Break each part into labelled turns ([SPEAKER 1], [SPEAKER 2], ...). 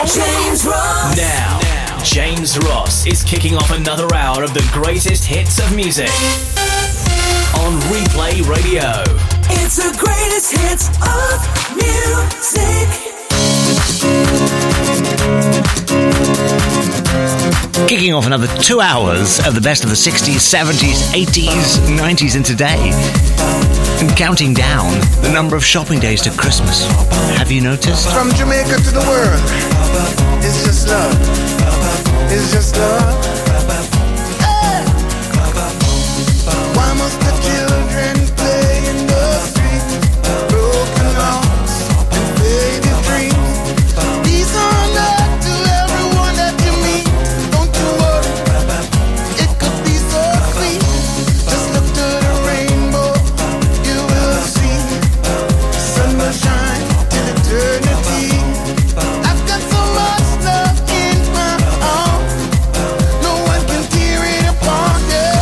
[SPEAKER 1] James Ross. Now, James Ross is kicking off another hour of the greatest hits of music on Replay Radio. It's the greatest hits of music.
[SPEAKER 2] Kicking off another 2 hours of the best of the 60s, 70s, 80s, 90s and today. And counting down the number of shopping days to Christmas. Have you noticed?
[SPEAKER 3] From Jamaica to the world, it's just love. It's just love. Hey. Why must the children play in the street? Broken hearts and faded dreams. These are love to everyone that you meet. Don't you worry, it could be so sweet. Just look to the rainbow, you will see. Sun will shine till eternity. I've got so much love in my arms, no one can tear it apart. Yeah.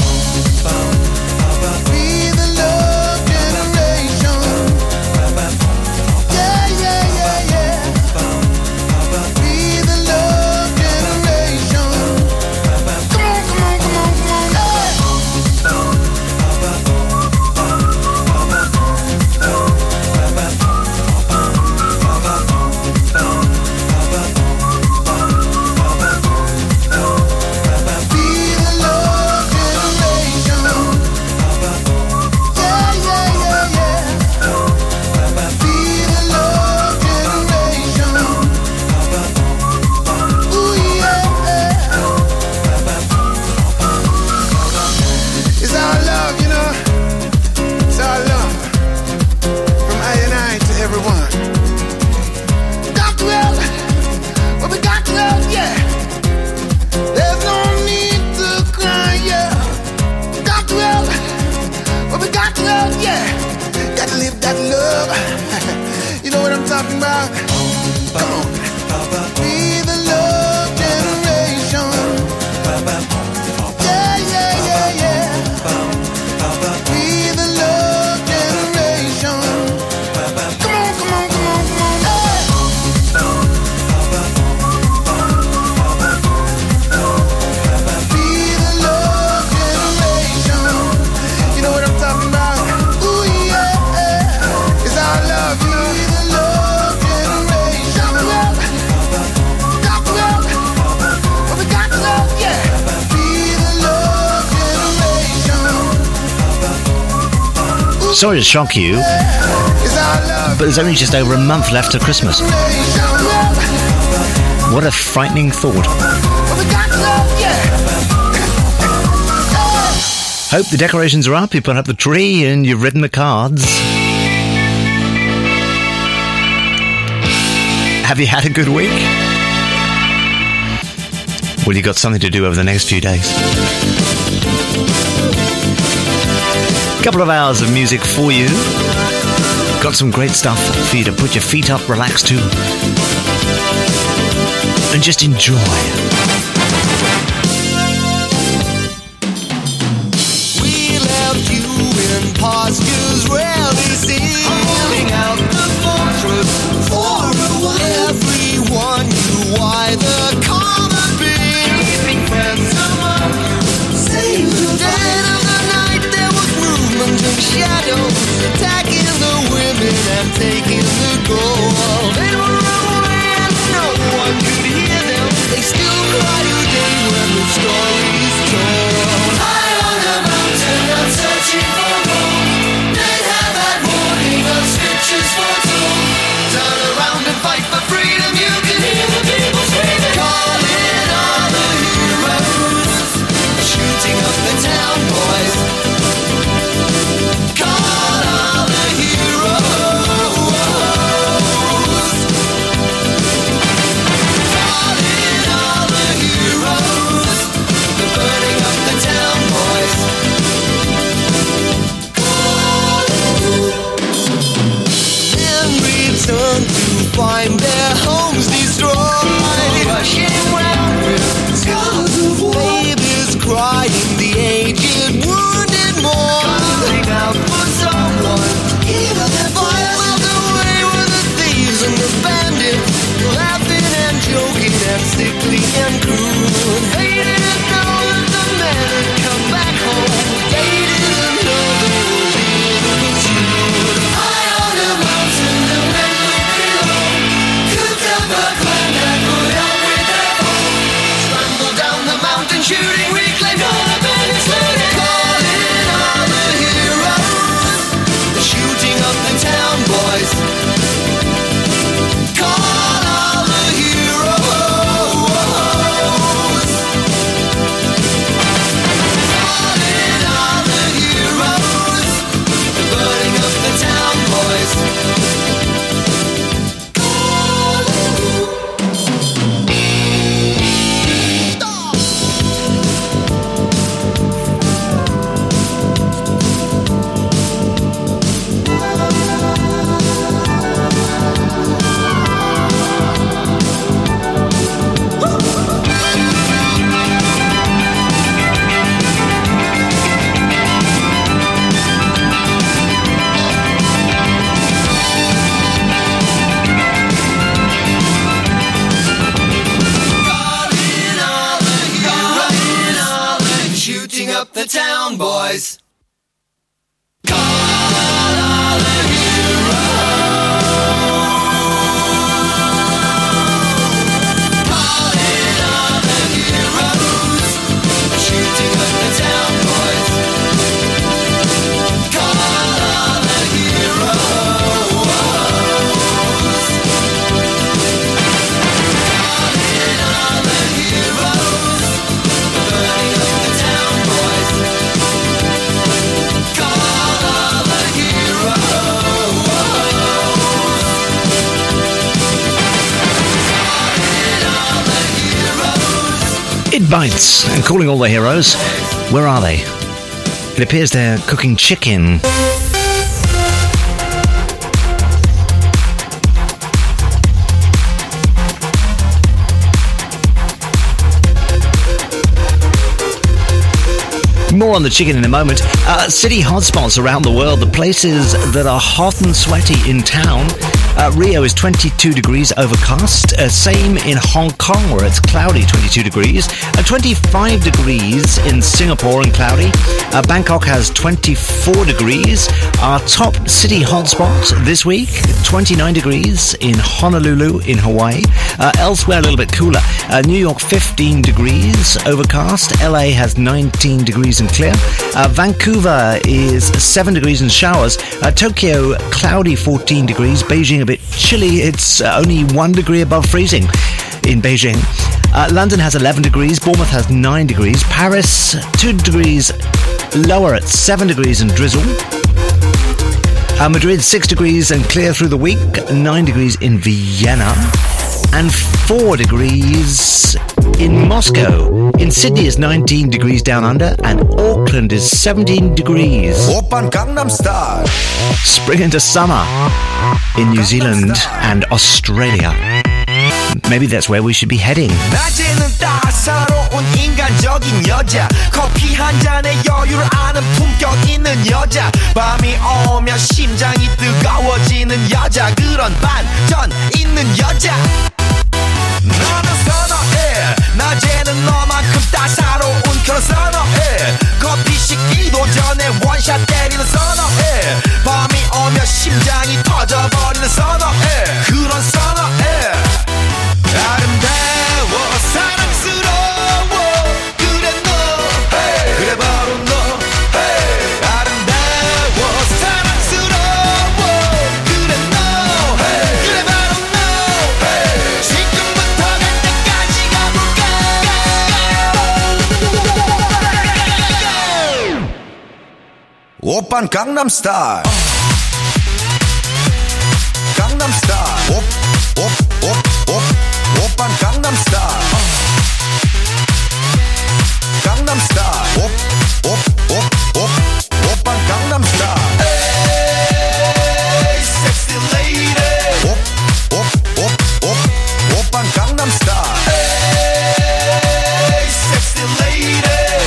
[SPEAKER 3] Be the love generation. Yeah, yeah, yeah, yeah. Be the love generation. Come on, come on, come on, come on. Be the love generation. Yeah, yeah, yeah, yeah. Be the love generation. Ooh, yeah. It's our love, you know. It's our love. From I and I to everyone. Got to help. Well, we got to help, yeah. There's no need to cry, yeah. Got to help. Well, we got to help, yeah. Got to live that love. You know what I'm talking about? Come on. Be the love generation. Yeah, yeah, yeah, yeah. Be the love generation. Come on, come on, come on, come on. Hey. Be the love generation. You know what I'm talking about? Ooh, yeah. It's our love, you know. Be the love generation. Got to help. Well, we got to help, yeah. Be the love generation.
[SPEAKER 2] Sorry to shock you,
[SPEAKER 3] It's our love
[SPEAKER 2] but there's only just over a month left to Christmas.
[SPEAKER 3] generation.
[SPEAKER 2] What a frightening thought.
[SPEAKER 3] Well, we got to help, yeah.
[SPEAKER 2] Hope the decorations are up, you put up the tree and you've written the cards. Have you had a good week? Well, you got something to do over the next few days. Couple of hours of music for you. Got some great stuff for you to put your feet up, relax to, and just enjoy.
[SPEAKER 4] We left you in pastures rarely seen, holding out the fortress for a while. Everyone knew why the common being, keeping friends among you, saved the dead of the night. There was movement of shadows, attacking the women and taking the gold. They were away and no one could hear them. They still cry today when the story's told. High on a mountain, I'm searching for gold. Men have had warning of scriptures foretold. Turn around and fight for freedom. You can hear the people screaming, calling all the heroes, shooting up the town boys. Call all the heroes, calling all the heroes. They're burning up the town boys. Men return to find their homes destroyed, rushing round with scars of war. Babies crying, the aged wounded mourn, calling out for someone to heal their fire. Well, away were the thieves and the bandits, laughing and Young boys. Call all the heroes. Call in all the heroes. Shooting up the town, boys. Call all the heroes. Call in all the heroes. Burning up the town, boys. Call all the heroes. Calling all the heroes.
[SPEAKER 2] It bites, and calling all the heroes. Where are they? It appears they're cooking chicken. More on the chicken in a moment. City hotspots around the world, the places that are hot and sweaty in town. Rio is 22 degrees overcast. Same in Hong Kong, where it's cloudy, 22 degrees. 25 degrees in Singapore and cloudy. Bangkok has 24 degrees. Our top city hotspot this week, 29 degrees in Honolulu in Hawaii. Elsewhere, a little bit cooler. New York, 15 degrees overcast. LA has 19 degrees and clear. Vancouver is 7 degrees and showers. Tokyo, cloudy, 14 degrees. Beijing, a bit chilly. It's only 1 degree above freezing in Beijing. London has 11 degrees. Bournemouth has 9 degrees. Paris, 2 degrees lower at 7 degrees and drizzle. Madrid, 6 degrees and clear through the week. 9 degrees in Vienna. And 4 degrees in Moscow. In Sydney is 19 degrees down under, and Auckland is 17 degrees.
[SPEAKER 4] Oppan Gangnam Style.
[SPEAKER 2] Spring into summer in New Zealand and Australia. Maybe that's where we should be heading.
[SPEAKER 4] 낮에는 따사로운 인간적인 여자. 커피 한 잔에 여유를 아는 품격 있는 여자. 밤이 오면 심장이 뜨거워지는 여자. 그런 반전 있는 여자. 너는 선호해. 낮에는 너만큼 따사로운 그런 선호해. 커피 식기도 전에 원샷 때리는 선호해. 밤이 오면 심장이 터져버리는 선호해. 그런 선호해. 아름다워 사랑스러워 그래 너 hey. 그래 바로 너 hey. 아름다워 사랑스러워 그래 너 hey. 그래 바로 너 hey. 지금부터 갈 때까지 가볼까 오빤 강남스타일 강남스타일 오빤 강남스타일 강남스타일 오빤 강남스타일 에이 섹시 레이디 오빤 강남스타일 에이 섹시 레이디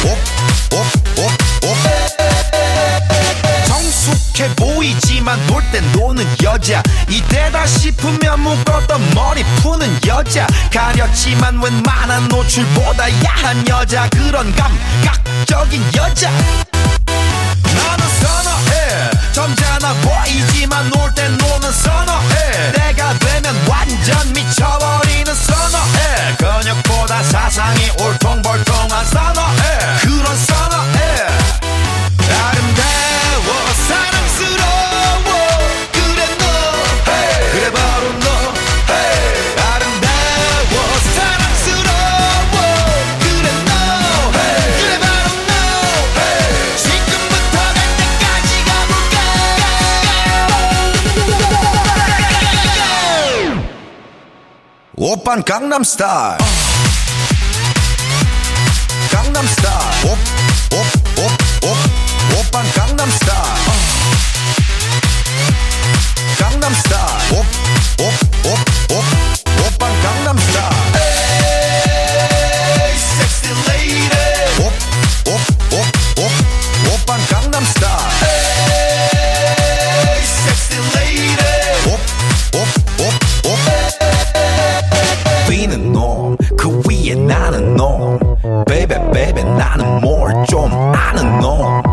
[SPEAKER 4] 정숙해 보이지만 놀 땐 노는 여자 이때다 싶으면 묶었던 머리 푸는 여자 가렸지만 웬만한 노출보다 야한 여자 그런 감각적인 여자 나는 선호해 점잖아 보이지만 놀 땐 노는 선호해 내가 되면 완전 미쳐버리는 선호해 근육보다 사상이 울퉁불퉁한 선호해 그런 선호해 아름다워 사랑스러워 그래 너 hey. 그래 바로 너 hey. 아름다워 사랑스러워 그래 너 hey. 그래 바로 너 hey. 지금부터 갈 때까지 가볼까 오빤 강남스타일 강남스타일 오빤 강남스타일 강남스타일 오빤 강남스타일 에이 섹시 레이디 오빤 강남스타일 에이 섹시 레이디 비는 놈 그 위에 나는 놈 Baby baby 나는 뭘 좀 아는 놈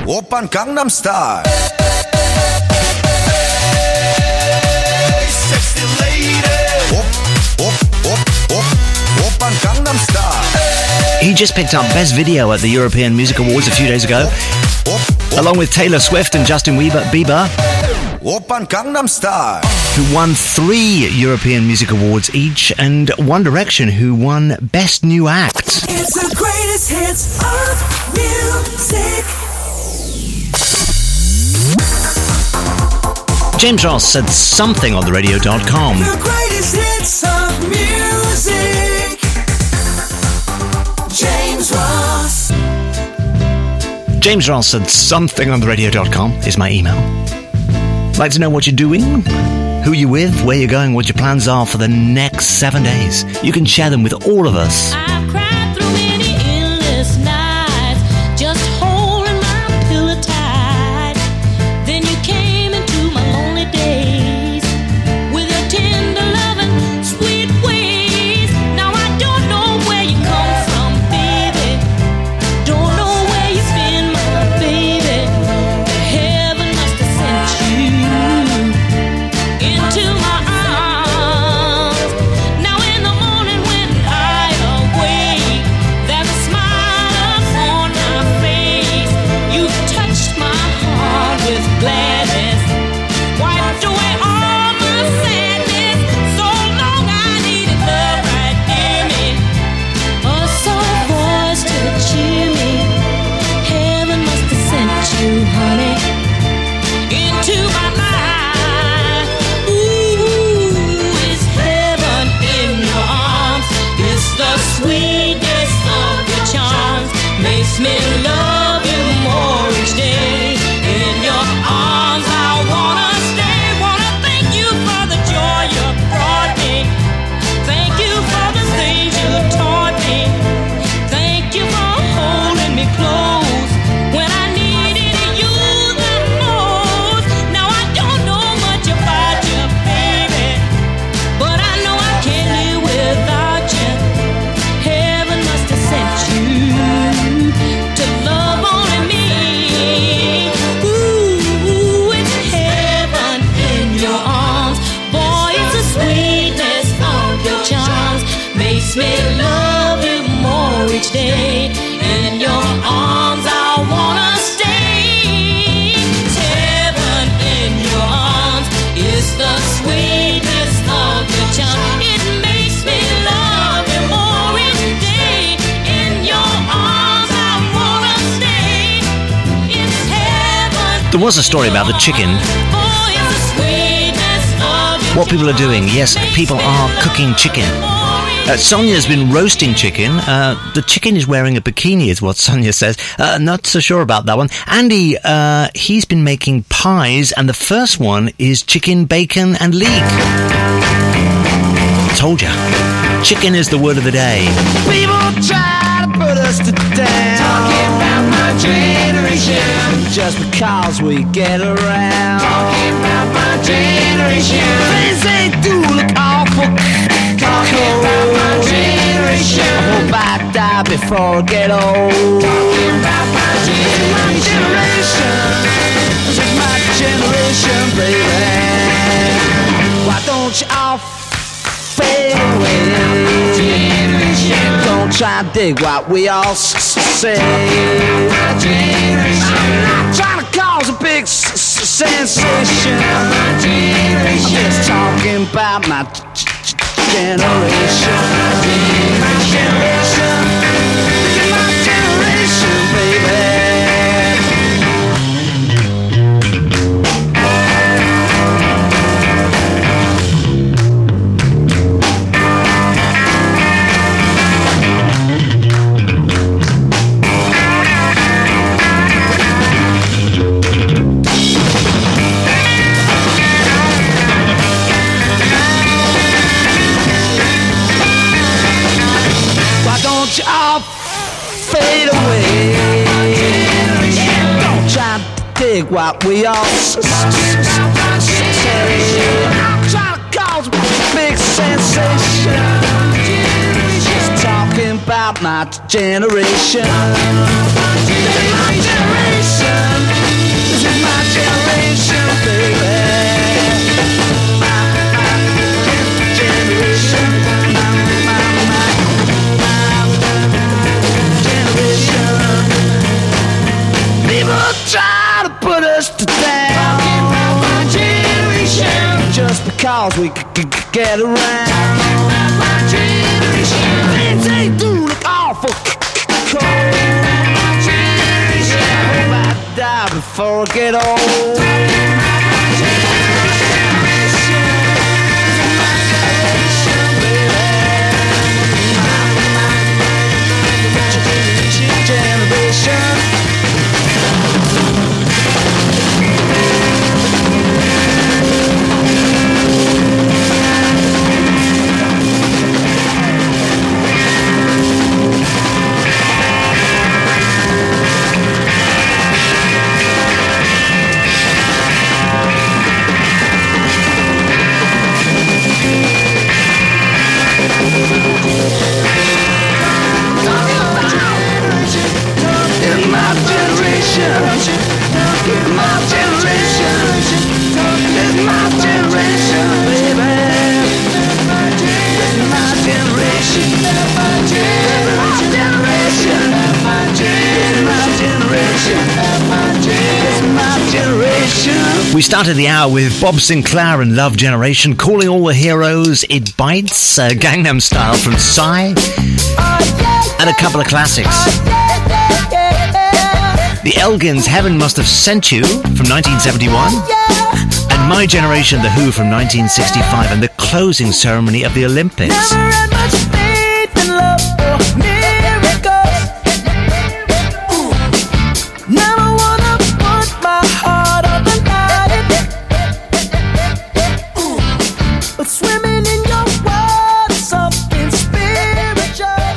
[SPEAKER 5] Oppan Gangnam Style. Hey, sexy lady. Oppan Gangnam Style.
[SPEAKER 2] He just picked up Best Video at the European Music Awards a few days ago, along with Taylor Swift and Justin Bieber,
[SPEAKER 5] Oppan Gangnam Style,
[SPEAKER 2] who won 3 European Music Awards each, and One Direction, who won Best New Act.
[SPEAKER 1] It's the greatest hits of music.
[SPEAKER 2] James Ross said something on the radio.com.
[SPEAKER 1] The greatest hits of music. James Ross.
[SPEAKER 2] James Ross said something on the radio.com is my email. Like to know what you're doing, who you're with, where you're going, what your plans are for the next 7 days. You can share them with all of us.
[SPEAKER 6] I've cried through many endless nights, just holding my pillow tight. Then you came into my lonely days with your tender loving, sweet ways. Now I don't know where you come from, baby. Don't know where you've been, my baby. Heaven must have sent you into my arms. Now in the morning when I awake, that smile upon my face, you've touched my heart with gladness, wiped away all my sadness. So long I needed love right near me, a soft voice to cheer me. Heaven must have sent you, honey, into my life. Ooh, it's heaven in your arms. It's the sweetness of your charms. Makes me love you more each day. In your arms I wanna stay. Wanna thank you for the joy you brought me. Thank you for the things you taught me. Thank you for holding me close when I needed you the most. Now I don't know much about you, baby, but I know I can't live without you. Heaven must have sent you to love only me. Ooh, it's heaven in your arms. Boy, it's the sweetness of your charms. Makes me love you more each day. In your arms I wanna stay. It's heaven in your arms. It's the sweetness of your charms. It makes me love you more each day. In your arms I wanna stay. It's heaven.
[SPEAKER 2] There was a story about the chicken.
[SPEAKER 6] Boy, it's the sweetness of your
[SPEAKER 2] What people are doing. Yes, people are cooking chicken. Sonia's been roasting chicken. The chicken is wearing a bikini, is what Sonia says. Not so sure about that one. Andy, he's been making pies, and the first one is chicken, bacon, and leek. Told ya. Chicken is the word of the day.
[SPEAKER 3] People try to put us to down, talking about my generation, just because we get around. Talking about my generation, things they do look awful. Talking about my generation, I hope I die before I get old. Talking about my generation, this is my generation, baby. Why don't you all fade away? Don't try to dig what we all say. I'm not trying to cause a big sensation. I'm just talking about my generation. My generation. My generation, baby. Why don't you all fade away? Don't try to dig what we all say. I'm trying to cause a big sensation. Just talking about my generation. My generation. us to down. Talking about my generation. Just because we could get around. My generation. Things ain't do look awful cold. My generation. I hope I die before I get old. My generation. My generation, baby. My generation.
[SPEAKER 2] We started the hour with Bob Sinclair and Love Generation, Calling All the Heroes, It Bites, Gangnam Style from Psy, and a couple of classics. The Elgins, Heaven Must Have Sent You from 1971, and My Generation, The Who from 1965, and the closing ceremony of the Olympics.
[SPEAKER 3] Never had much faith in love or miracles. Never wanna put my heart on the line. But swimming in your world is something spiritual.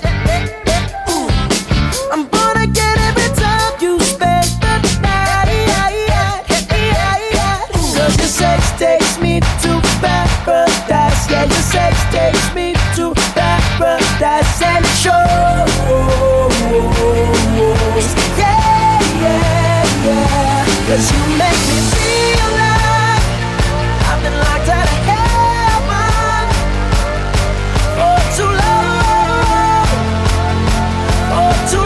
[SPEAKER 3] I'm gonna get every time you spend the night. 'Cause your sex takes me to paradise. Yeah, your sex takes me to paradise and it shows. Yeah, yeah, yeah. 'Cause you make me feel like I've been locked out of heaven for too long, for too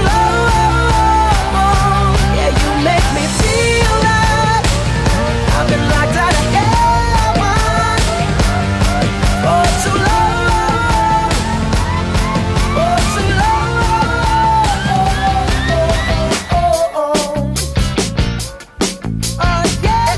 [SPEAKER 3] long. Yeah, you make me feel like I've been locked out of heaven for too long, for too long. Oh, yeah.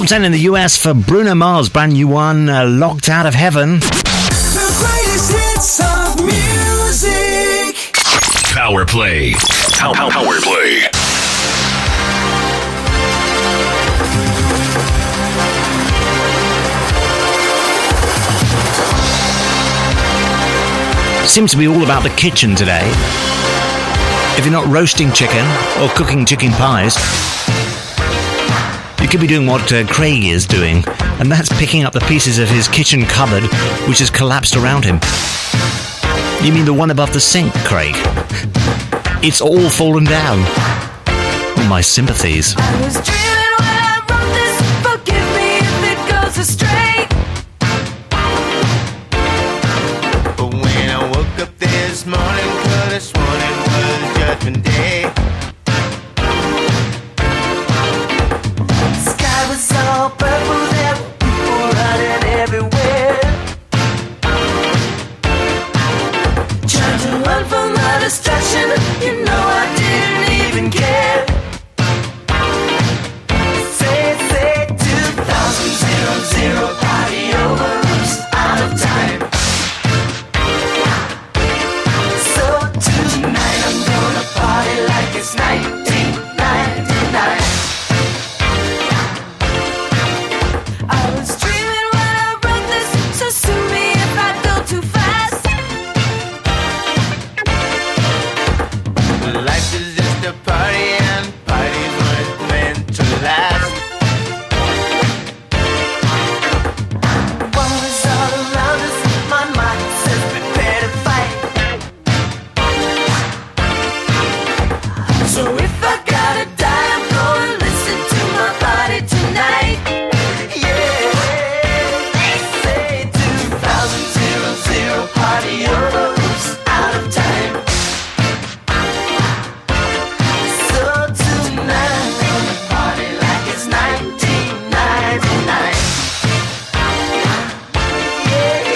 [SPEAKER 2] 10 in the US for Bruno Mars, brand new one, Locked Out of Heaven.
[SPEAKER 3] The greatest hits of music.
[SPEAKER 1] Power Play. Power Play.
[SPEAKER 2] Seems to be all about the kitchen today. If you're not roasting chicken or cooking chicken pies, you could be doing what Craig is doing, and that's picking up the pieces of his kitchen cupboard which has collapsed around him. You mean the one above the sink, Craig? It's all fallen down. Oh, my sympathies.
[SPEAKER 6] I was dreaming when I wrote this. Forgive me if it goes astray.
[SPEAKER 4] But when I woke up this morning, 'cause this morning was Judgment Day. Sky was all purple, there were people running everywhere, trying to run from the destruction. You know I didn't even care. Say 2000 party over, out of time. So tonight I'm gonna party like it's 1999. I was dreaming when I wrote this, so sue me if I go too fast. Life is just a party and parties weren't meant to last. War is all around us, my mind says prepare to fight. So if I gotta die, I'm gonna listen to my body tonight. Yeah, they say 2000 party over, out of time. So tonight I'm gonna party like it's 1999. Yeah.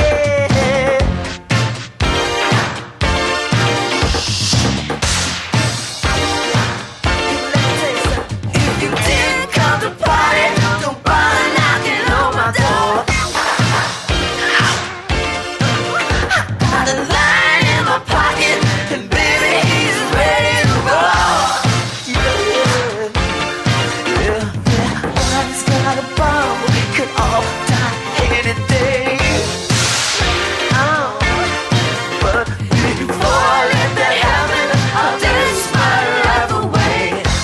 [SPEAKER 4] If you didn't come to party, don't bother knocking on my door. Got a line in my pocket, and baby, he's ready to roll. Yeah. One's got a bomb, we could all die any day. Oh, but before I let that happen, I'll dance my life away.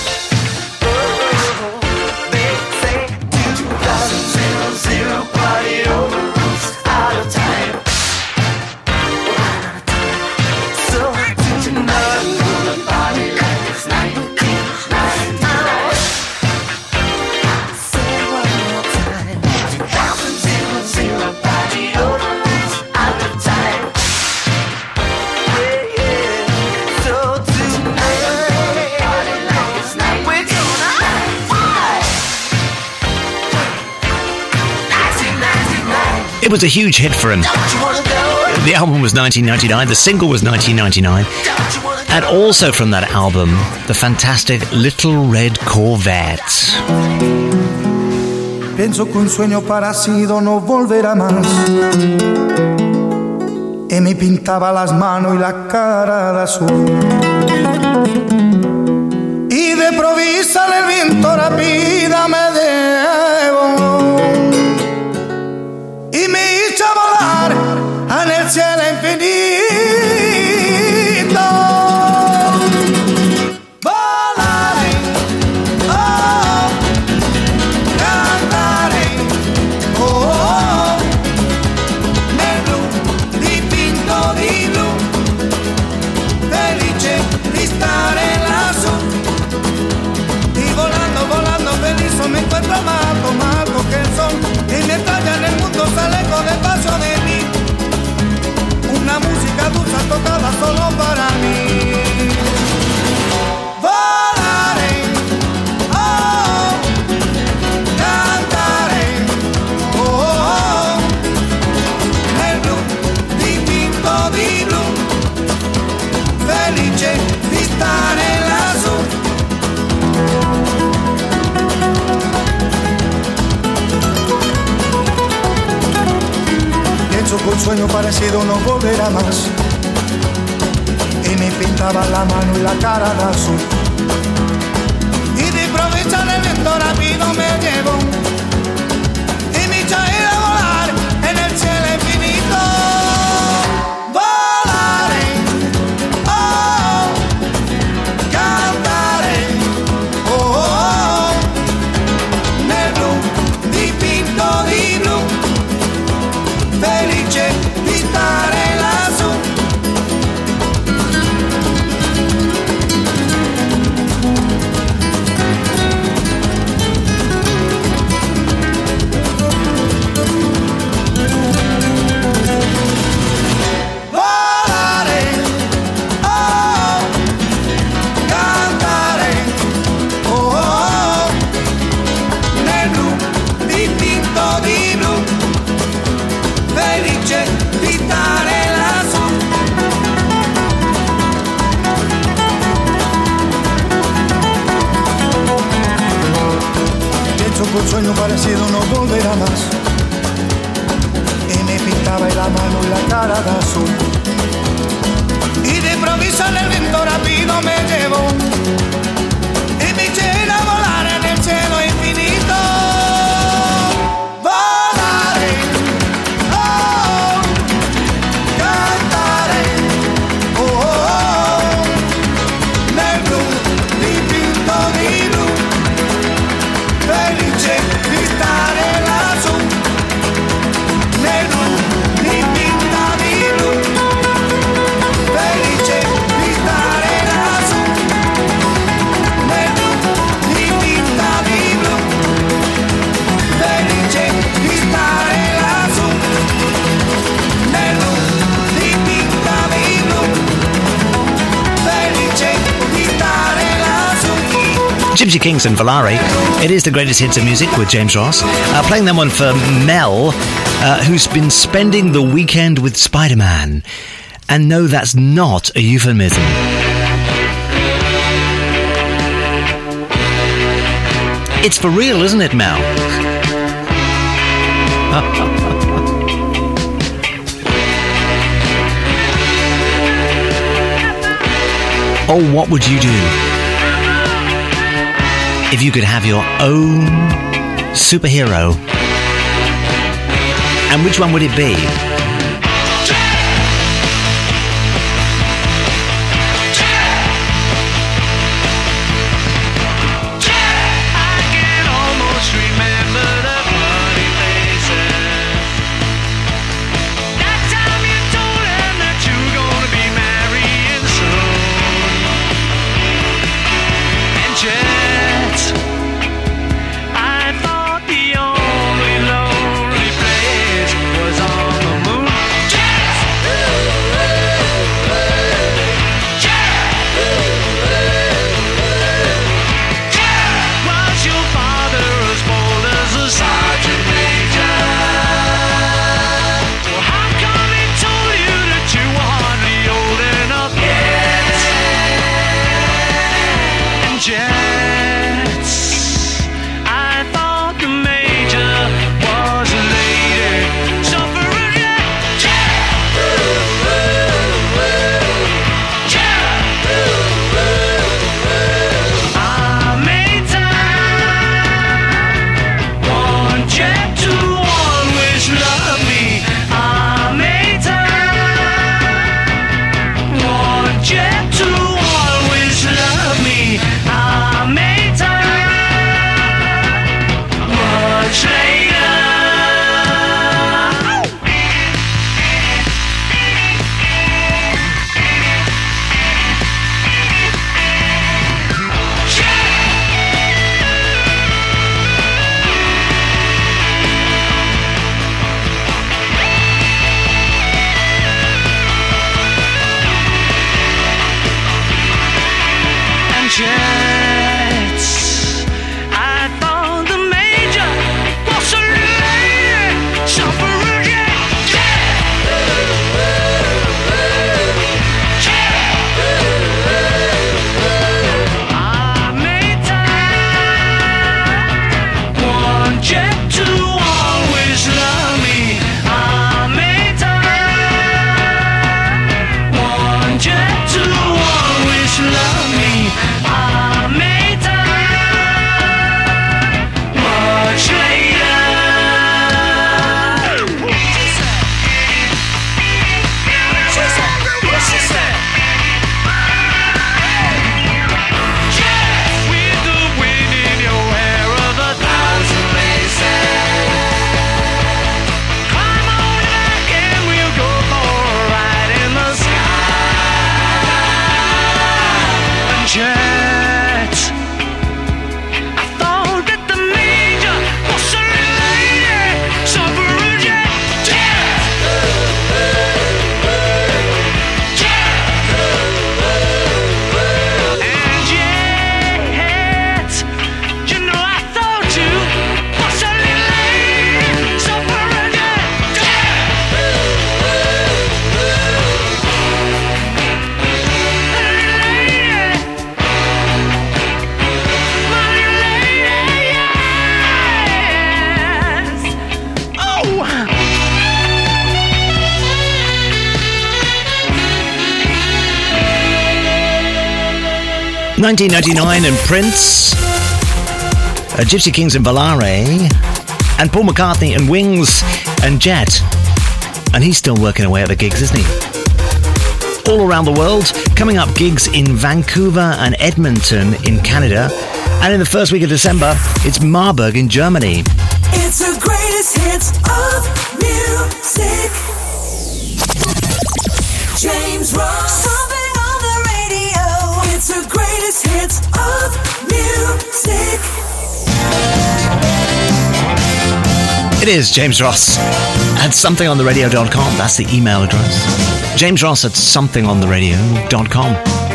[SPEAKER 4] Oh, they say 2000 party over, out of time. So tonight I'm gonna party like it's 1999. Say one more time. 2000 party over, out of time. Yeah. So tonight I'm gonna party like it's 1999. We're gonna party. 1999.
[SPEAKER 2] It was a huge hit for him.
[SPEAKER 4] Don't you wanna go?
[SPEAKER 2] The album was 1999, the single was 1999,
[SPEAKER 4] Don't you wanna go?
[SPEAKER 2] and also from that album, the fantastic Little Red Corvette.
[SPEAKER 3] Pienso que un sueño parecido no volverá más. Y me pintaba las manos y la cara de azul. Y de provisa el viento rápida me debo. Y me hizo volar en el cielo infinito. Volaré, oh, cantaré, oh, nel blu dipinto di blu, felice di stare lassù. Y volando, volando feliz me encuentro amado. parecido no volverá más. Y me pintaba la mano y la cara de azul. Y de improviso el viento rápido me llevó y me echó a ir a volar en el cielo infinito. Volaré, oh, cantaré, oh, oh, nel blu dipinto di blu, felice di stare lassù. Un sueño parecido no volverá más. Y me pintaba la mano y la cara de azul. Y de improviso el viento rápido me llevó y me eché a volar en el cielo infinito. Volaré, oh, cantaré, oh, oh, nel blu dipinto di blu, felice di stare lassù, nel blu dipinta di blu, felice di stare lassù, nel blu dipinta di blu, felice di stare lassù, nel blu dipinta di blu, felice di stare lassù.
[SPEAKER 2] Gypsy Kings and Volare. It is the greatest hits of music with James Ross. Playing that one for Mel, who's been spending the weekend with Spider-Man. And no, that's not a euphemism. It's for real, isn't it, Mel? Oh, what would you do if you could have your own superhero? And which one would it be?
[SPEAKER 7] I thought the only lonely place was on the moon.
[SPEAKER 2] 1999 and Prince, Gypsy Kings and Volare, and Paul McCartney and Wings and Jet. And he's still working away at the gigs, isn't he? All around the world, coming up gigs in Vancouver and Edmonton in Canada. And in the first week of December, it's Marburg in Germany.
[SPEAKER 7] It's the greatest hits of music. James Ross. Something on the radio. It's the greatest hits of music.
[SPEAKER 2] It is James Ross at somethingontheradio.com. That's the email address. James Ross at somethingontheradio.com.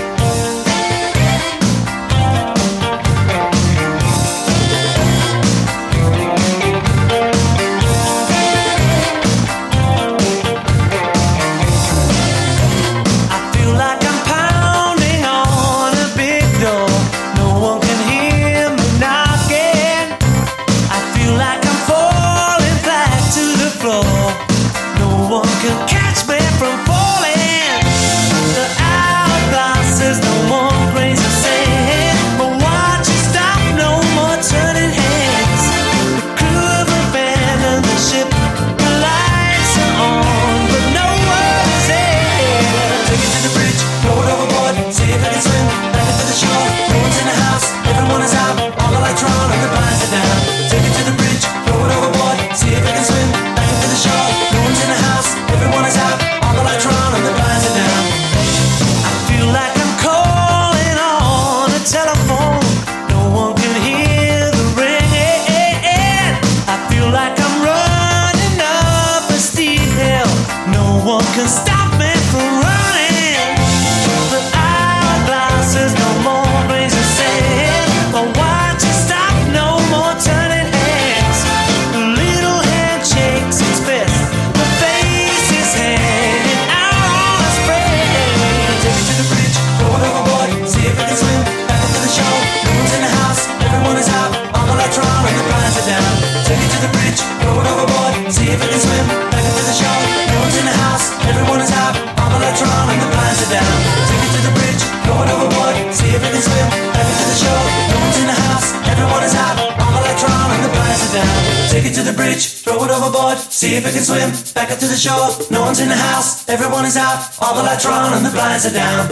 [SPEAKER 7] See if I can swim back up to the shore. No one's in the house, everyone is out. All the lights are on and the blinds are down.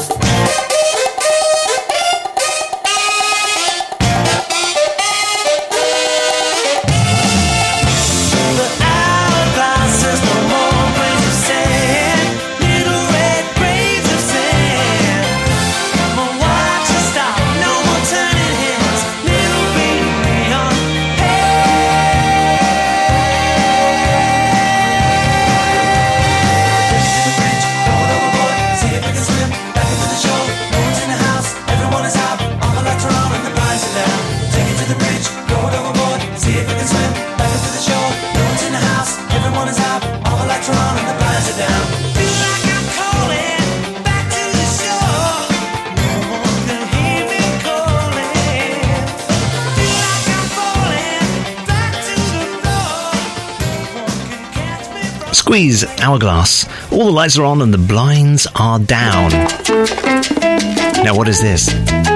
[SPEAKER 2] Squeeze, Hourglass. All the lights are on and the blinds are down. Now, what is this?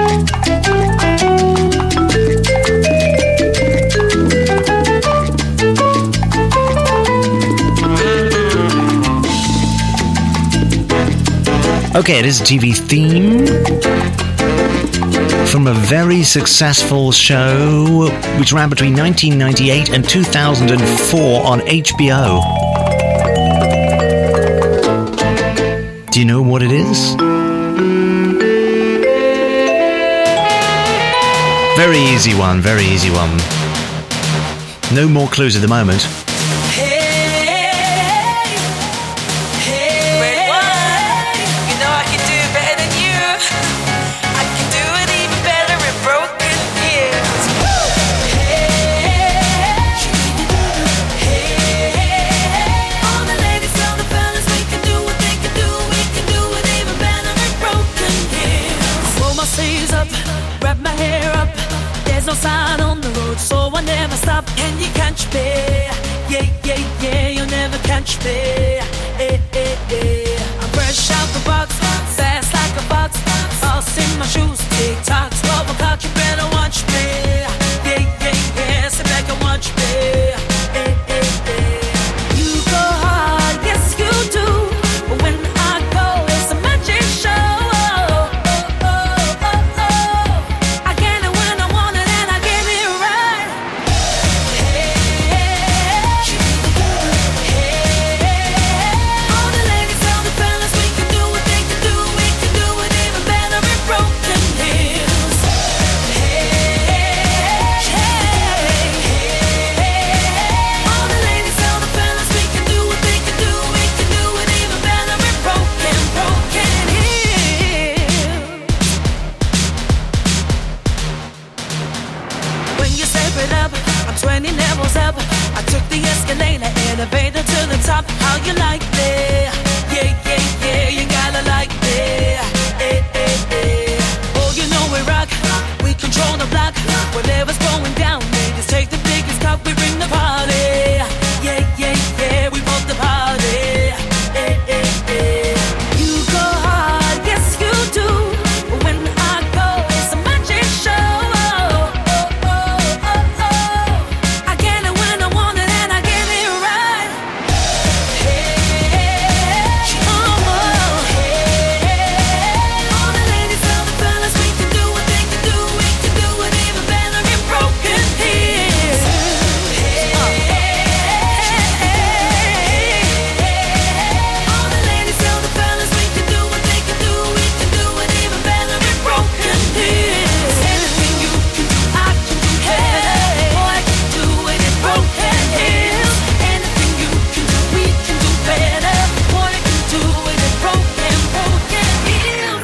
[SPEAKER 2] Okay, it is a TV theme from a very successful show which ran between 1998 and 2004 on HBO. Do you know what it is? Very easy one, very easy one. No more clues at the moment.
[SPEAKER 6] No sign on the road, so I never stop. Can you catch me? Yeah, yeah, yeah, you'll never catch me. I'm fresh out the box, fast like a fox. Toss in my shoes, tick tock. elevator to the top. How you like me? Yeah, yeah, yeah, you gotta like me. Eh, eh, eh. Oh, you know we rock. We control the block. Whatever's going down, ladies, take the biggest cup. We bring the party. Yeah, yeah, yeah, we pump the party. Eh, eh, eh. You go hard, yes you do. But when I go, it's a magic show. I get it when I want it and I get it right. Hey, oh, hey. All the ladies tell the fellas we can do what they can do. We can do it even better in broken heels. All the ladies tell the fellas we can do what they can do. We can do it even better in broken heels. Anything you can do, I can do better. Boy, I can do it in broken heels. Anything you can do, we can do better. Boy, I can do it in broken heels.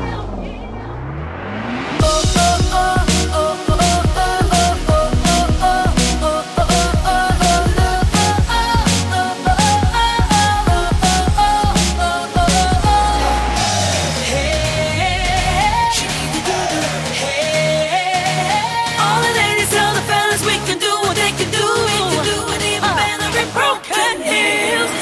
[SPEAKER 6] Oh, oh, oh, oh, oh, oh, oh, all the ladies tell the fellas we can do what they can do. We can do it even better in broken heels.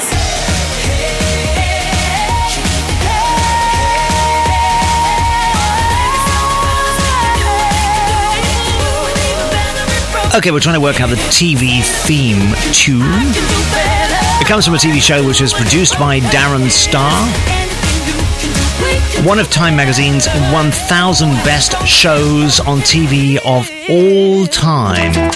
[SPEAKER 2] Okay, we're trying to work out the TV theme tune. It comes from a TV show which is produced by Darren Star. One of Time Magazine's 1,000 best shows on TV of all time.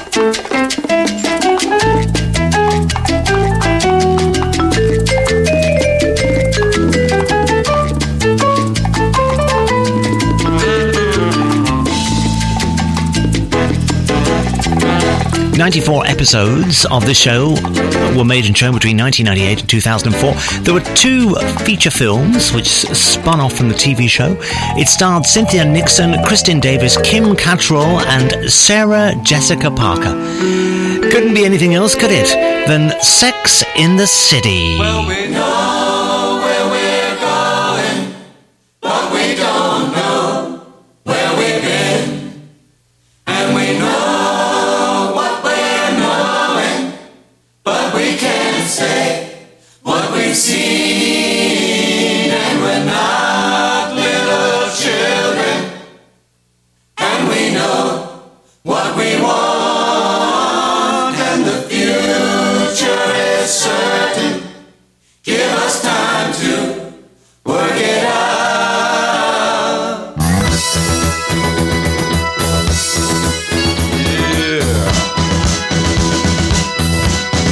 [SPEAKER 2] "94 episodes of this show were made and shown between 1998 and 2004. There were 2 feature films which spun off from the TV show. It starred Cynthia Nixon, Kristin Davis, Kim Cattrall and Sarah Jessica Parker. Couldn't be anything else, could it, than Sex in the City.
[SPEAKER 3] Well, we know where we're going, but we don't know where we've been. And we know what we're knowing, but we can't say what we've seen. And we're not little children, and we know what we want, and the future is certain. Give us time to work it out.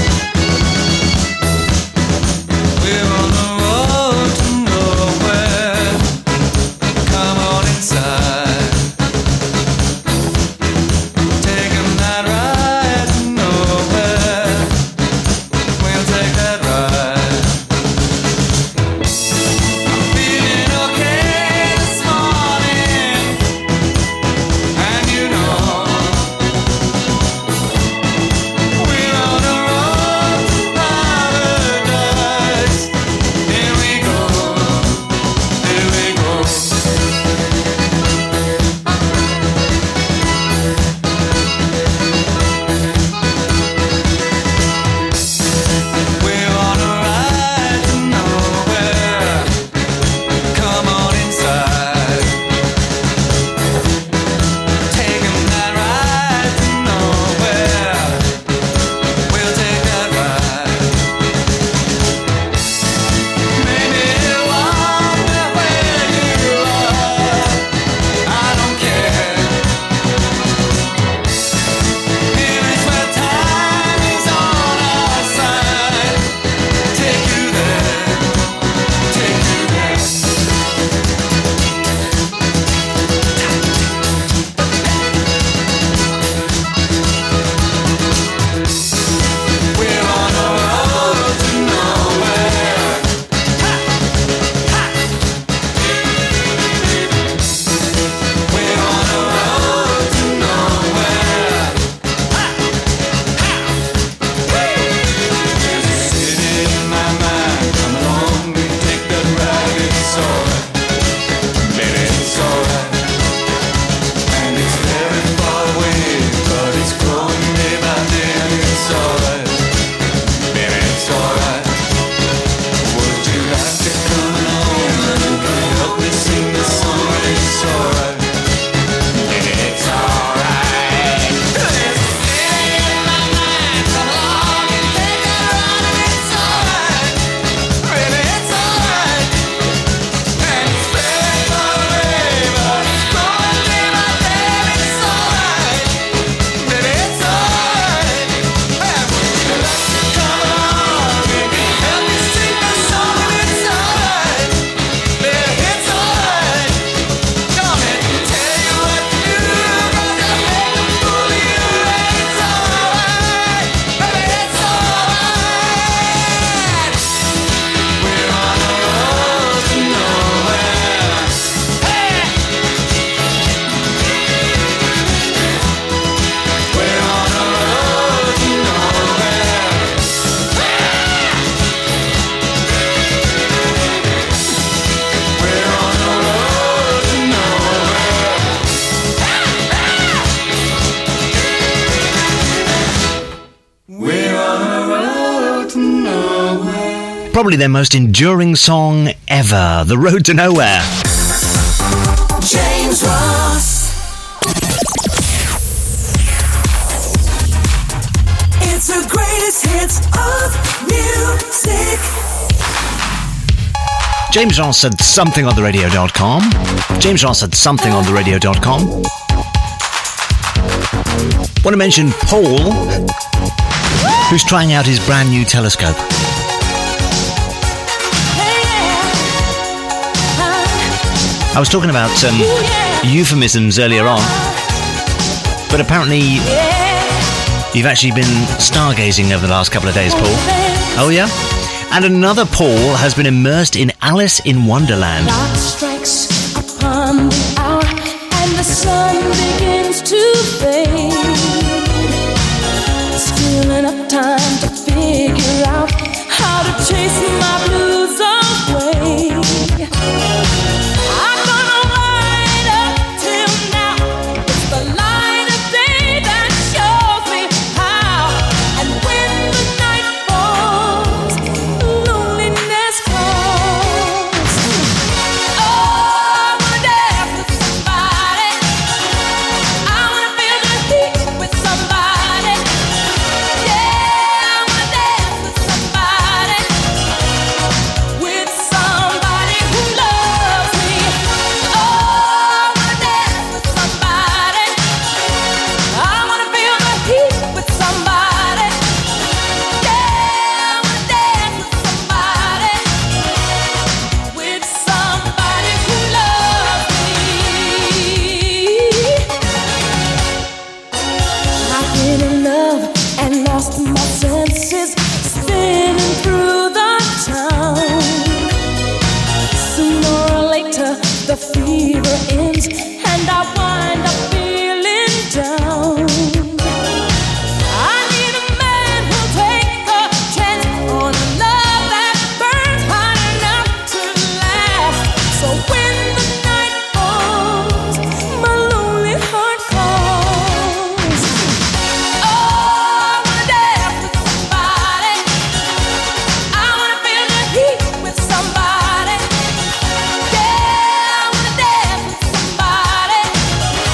[SPEAKER 3] We're on the road to nowhere.
[SPEAKER 2] probably their most enduring song ever, The Road to Nowhere.
[SPEAKER 7] James Ross. It's the greatest hits of music.
[SPEAKER 2] James Ross said something on the radio.com. James Ross said something on the radio.com. Want to mention Paul, who's trying out his brand new telescope. I was talking about euphemisms earlier on, but apparently you've actually been stargazing over the last couple of days, Paul. Oh, yeah? And another Paul has been immersed in Alice in Wonderland.
[SPEAKER 6] Dark strikes upon the hour and the sun begins to fade. Still enough time to figure out how to chase my blues away. I'm gonna ride up till now. It's the light of day that shows me how. And when the night falls, loneliness calls. Oh, I wanna dance with somebody. I wanna feel the heat with somebody. Yeah, I wanna dance with somebody. With somebody who loves me. Oh, I wanna dance with somebody. I wanna feel the heat with somebody. Yeah, I wanna dance with somebody. With somebody who loves me. I've been in love and lost my senses, spinning through the town. Sooner or later, the fever ends, and I wind up feeling down. I need a man who'll take a chance on a love that burns hot enough to last. So when the night falls, my lonely heart calls. Oh, I wanna dance with somebody. I wanna feel the heat with somebody. Yeah, I wanna dance with somebody.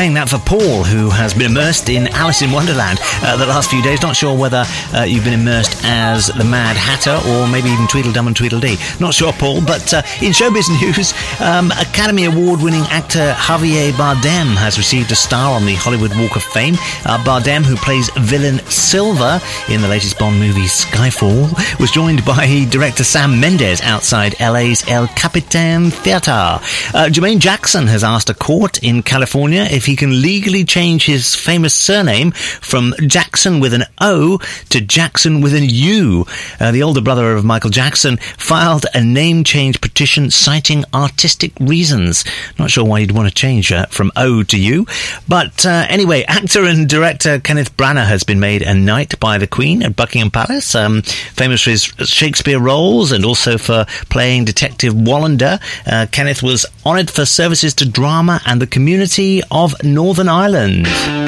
[SPEAKER 2] playing that for Paul, who has been immersed in Alice in Wonderland the last few days. Not sure whether you've been immersed as the Mad Hatter or maybe even Tweedledum and Tweedledee. Not sure, Paul, but in showbiz news, Academy Award-winning actor Javier Bardem has received a star on the Hollywood Walk of Fame. Bardem, who plays villain Silver in the latest Bond movie Skyfall, was joined by director Sam Mendes outside LA's El Capitan Theater. Jermaine Jackson has asked a court in California if he can legally change his famous surname from Jackson with an O to Jackson with an U. The older brother of Michael Jackson filed a name change petition citing artistic reasons. Not sure why you'd want to change from O to U. But anyway, actor and director Kenneth Branagh has been made a knight by the Queen at Buckingham Palace, famous for his Shakespeare roles and also for playing Detective Wallander. Kenneth was honoured for services to drama and the community of Northern Ireland.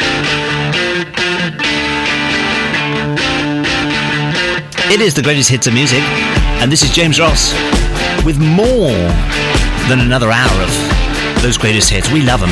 [SPEAKER 2] It is the greatest hits of music, and this is James Ross with more than another hour of those greatest hits. We love them.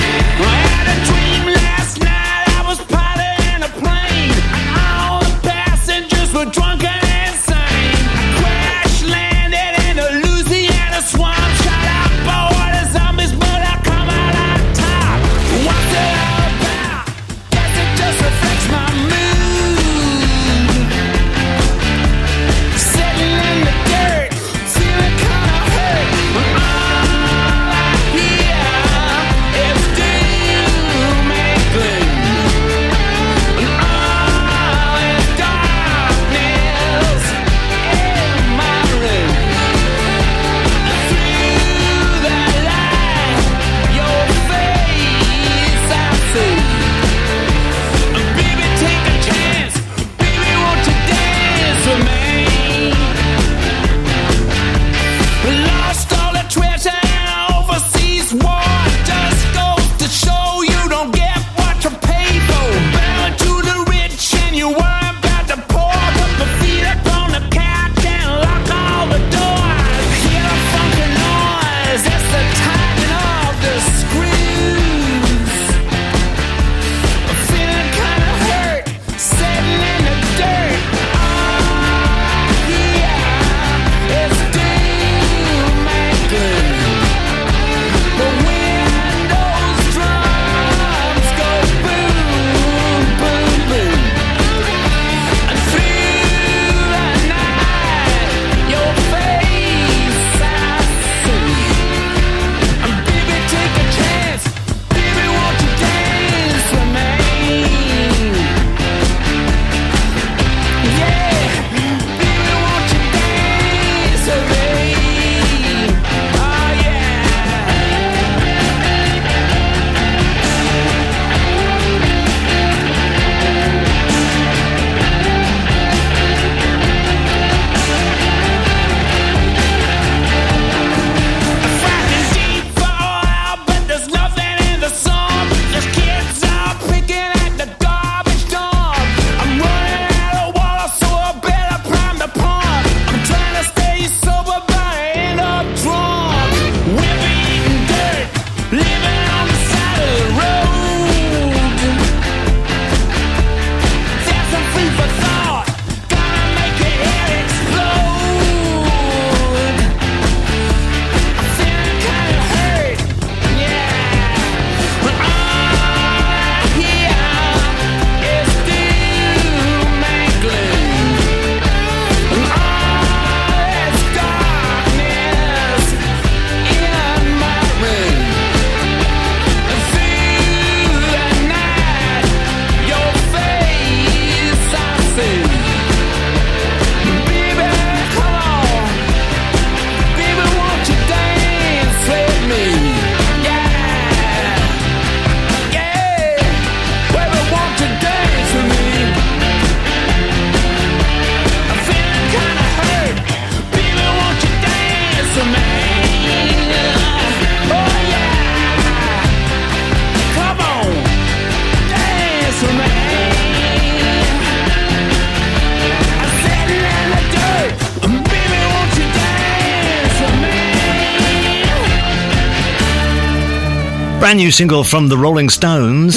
[SPEAKER 2] Brand new single from the Rolling Stones.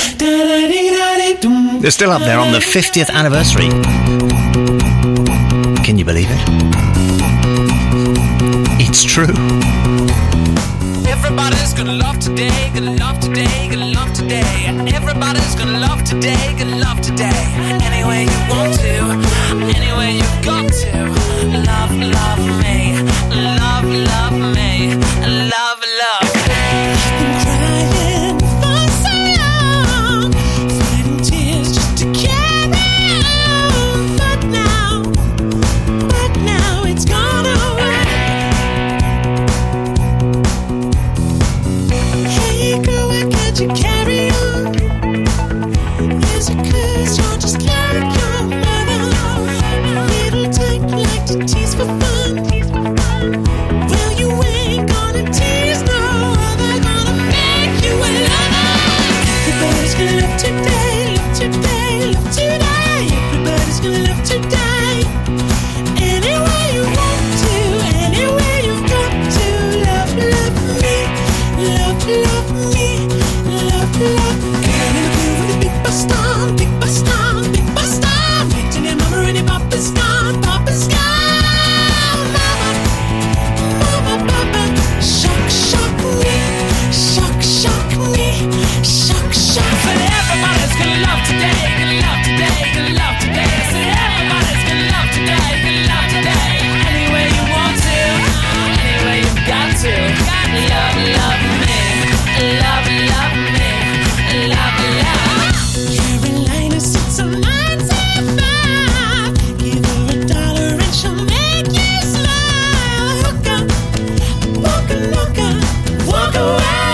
[SPEAKER 2] They're still up there on the 50th anniversary. Can you believe it? It's true.
[SPEAKER 8] Everybody's gonna love today, gonna love today, gonna love today. Everybody's gonna love today, gonna love today. Any way you want to, any way you've got to. Love, love me, love, love me, love, love me.
[SPEAKER 6] Crying for so long, fighting tears just to carry on. But now it's gone away. Hey girl, why can't you carry on? Is it 'cause you're just like your mother? Little type like to tease for fun. Well, you ain't gonna tease no other, gonna make you a lover. Everybody's gonna love today, love today, love today. Everybody's gonna love today. Any way you want to, any way you've got to. Love, love me, love, love me, love, love. Girl in the blue with a big bus on, big bus on, big bus on. Waiting your mama and your papa's gone, papa's gone. Mama, papa, shock, shock me, shock, shock me, shock, shock.
[SPEAKER 8] Said everybody's gonna love today, gonna love today, gonna love today. I said everybody's gonna love today, gonna love today. Any way you want to, any way you've got to. Love, love me, love, love me, love, love.
[SPEAKER 6] Carolina sits on 9-5. Give her $1 and she'll make you smile. Hook up, walk away.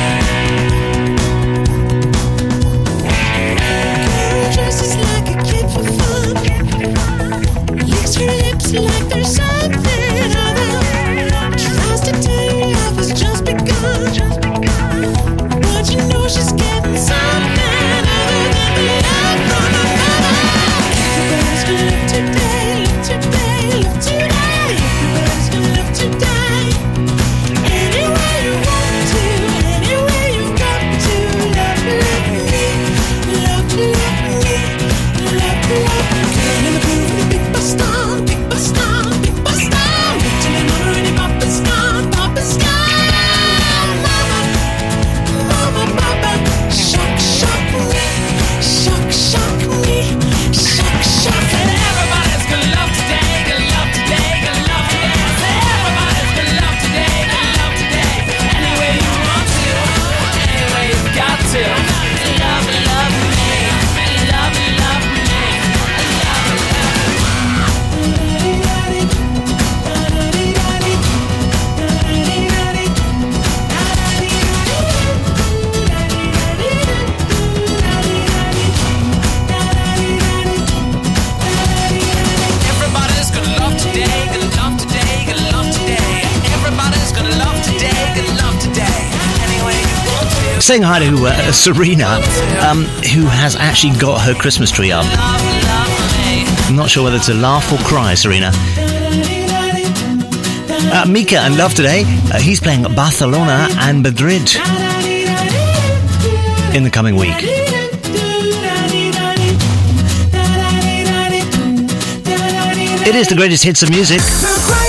[SPEAKER 6] Girl dresses like a kid for fun. Licks her lips like there's something other. Tries to tell you life has just begun. But you know she's getting something other than the love from her mother. Everybody's gonna love today, love today, love today. Everybody's gonna love today. Any way you want to, any way you've got to. Love, love me, love, love me, love, love. Girl in the blue with a big bus on, big bus on, big bus on. Waiting your mama and your papa's gone, papa's gone. Mama, papa, shock, shock me, shock, shock me, shock, shock.
[SPEAKER 8] Said everybody's gonna love today, gonna love today, gonna love today. I said everybody's gonna love today, gonna love today. Any way you want to, any way you've got to. Love, love me, love, love me, love, Everybody's gonna love today, gonna love today, gonna love today. Everybody's gonna love today, gonna love today. Any way you want to.
[SPEAKER 2] Saying hi to Serena, who has actually got her Christmas tree up.
[SPEAKER 8] Love, love me.
[SPEAKER 2] I'm not sure whether to laugh or cry, Serena. Mika and Love today. He's playing Barcelona and Madrid in the coming week. It is the greatest hits of music.
[SPEAKER 7] The